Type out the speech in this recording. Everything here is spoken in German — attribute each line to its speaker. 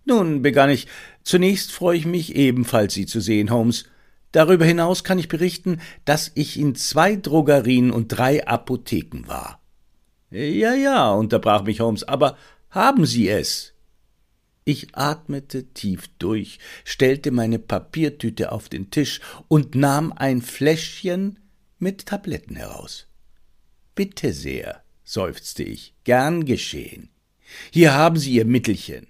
Speaker 1: Nun, begann ich, zunächst freue ich mich ebenfalls, Sie zu sehen, Holmes. Darüber hinaus kann ich berichten, dass ich in 2 Drogerien und 3 Apotheken war. Ja, ja, unterbrach mich Holmes, aber haben Sie es? Ich atmete tief durch, stellte meine Papiertüte auf den Tisch und nahm ein Fläschchen mit Tabletten heraus. »Bitte sehr«, seufzte ich, »gern geschehen. Hier haben Sie Ihr Mittelchen.